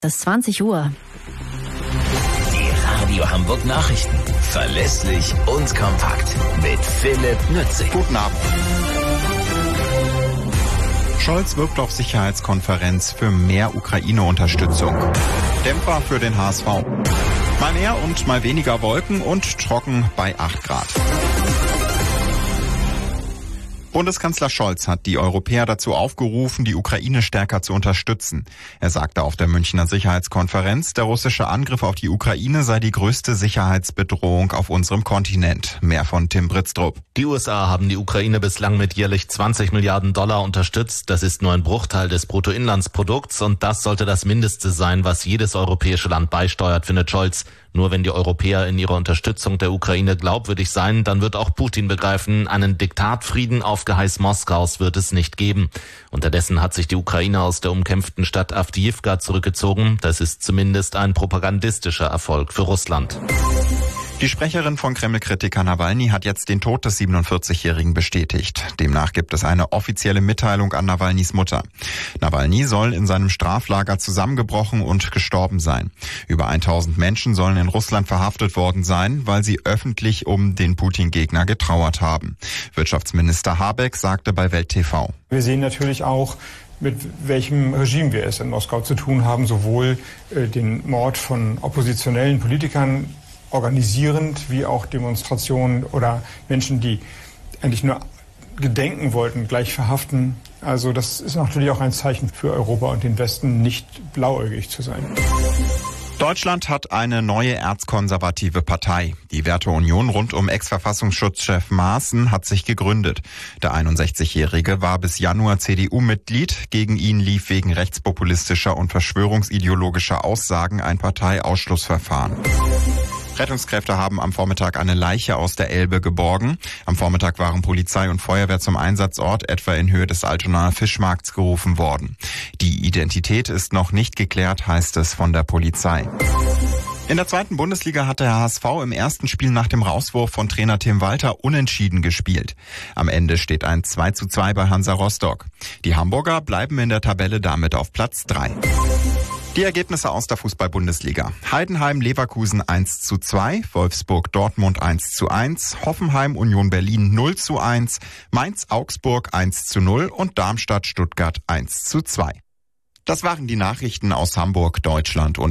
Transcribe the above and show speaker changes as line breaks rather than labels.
Das ist 20 Uhr.
Die Radio Hamburg Nachrichten. Verlässlich und kompakt. Mit Philipp Nützig.
Guten Abend. Scholz wirbt auf Sicherheitskonferenz für mehr Ukraine-Unterstützung. Dämpfer für den HSV. Mal mehr und mal weniger Wolken und trocken bei 8 Grad. Bundeskanzler Scholz hat die Europäer dazu aufgerufen, die Ukraine stärker zu unterstützen. Er sagte auf der Münchner Sicherheitskonferenz, der russische Angriff auf die Ukraine sei die größte Sicherheitsbedrohung auf unserem Kontinent. Mehr von Tim Britztrup.
Die USA haben die Ukraine bislang mit jährlich 20 Milliarden Dollar unterstützt. Das ist nur ein Bruchteil des Bruttoinlandsprodukts und das sollte das Mindeste sein, was jedes europäische Land beisteuert, findet Scholz. Nur wenn die Europäer in ihrer Unterstützung der Ukraine glaubwürdig seien, dann wird auch Putin begreifen, einen Diktatfrieden auf Geheiß Moskaus wird es nicht geben. Unterdessen hat sich die Ukraine aus der umkämpften Stadt Awdijiwka zurückgezogen. Das ist zumindest ein propagandistischer Erfolg für Russland.
Die Sprecherin von Kreml-Kritiker Nawalny hat jetzt den Tod des 47-Jährigen bestätigt. Demnach gibt es eine offizielle Mitteilung an Nawalnys Mutter. Nawalny soll in seinem Straflager zusammengebrochen und gestorben sein. Über 1000 Menschen sollen in Russland verhaftet worden sein, weil sie öffentlich um den Putin-Gegner getrauert haben. Wirtschaftsminister Habeck sagte bei Welt TV:
Wir sehen natürlich auch, mit welchem Regime wir es in Moskau zu tun haben, sowohl den Mord von oppositionellen Politikern organisierend, wie auch Demonstrationen oder Menschen, die eigentlich nur gedenken wollten, gleich verhaften. Also das ist natürlich auch ein Zeichen für Europa und den Westen, nicht blauäugig zu sein.
Deutschland hat eine neue erzkonservative Partei. Die Werteunion rund um Ex-Verfassungsschutzchef Maaßen hat sich gegründet. Der 61-Jährige war bis Januar CDU-Mitglied. Gegen ihn lief wegen rechtspopulistischer und verschwörungsideologischer Aussagen ein Parteiausschlussverfahren. Rettungskräfte haben am Vormittag eine Leiche aus der Elbe geborgen. Am Vormittag waren Polizei und Feuerwehr zum Einsatzort etwa in Höhe des Altonaer Fischmarkts gerufen worden. Die Identität ist noch nicht geklärt, heißt es von der Polizei. In der 2. Bundesliga hat der HSV im ersten Spiel nach dem Rauswurf von Trainer Tim Walter unentschieden gespielt. Am Ende steht ein 2:2 bei Hansa Rostock. Die Hamburger bleiben in der Tabelle damit auf Platz 3. Die Ergebnisse aus der Fußball-Bundesliga. Heidenheim-Leverkusen 1:2, Wolfsburg-Dortmund 1:1, Hoffenheim-Union Berlin 0:1, Mainz-Augsburg 1:0 und Darmstadt-Stuttgart 1:2. Das waren die Nachrichten aus Hamburg, Deutschland und